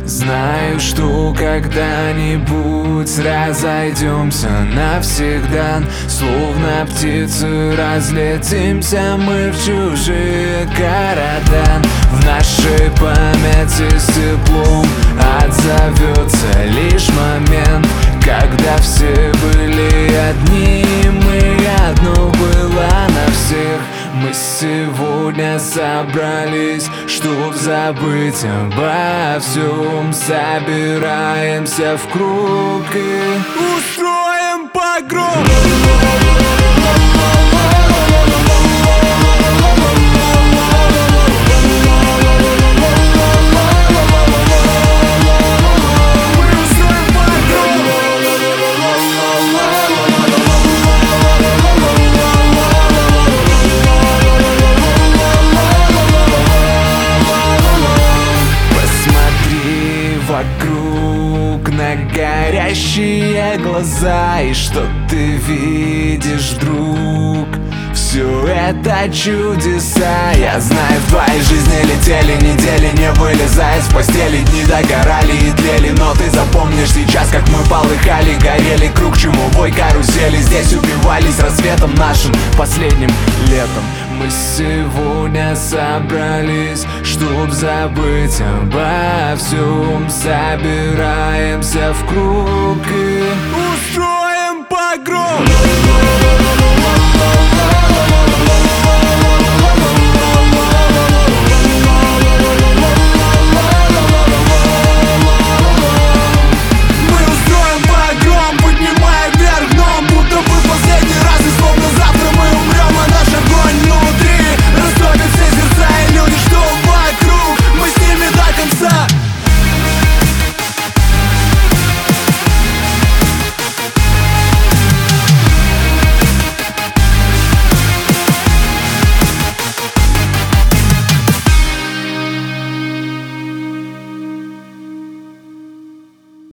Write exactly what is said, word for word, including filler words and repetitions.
Знаю, что когда-нибудь разойдемся навсегда, словно птицы разлетимся мы в чужие города. В нашей памяти с теплом отзовется лишь момент, когда все были одни, мы одно было на всех. Мы сегодня собрались, чтоб забыть обо всем. Собираемся в круг и устроим погром. Вокруг на горящие глаза, и что ты видишь, друг? Все это чудеса. Я знаю, в твоей жизни летели недели, не вылезая из постели. Дни догорали и тлели, но ты запомнишь сейчас, как мы полыхали, горели. Круг чумовой карусели, здесь убивались рассветом нашим последним летом. Мы сегодня собрались, чтоб забыть обо всем. Собираемся в круг и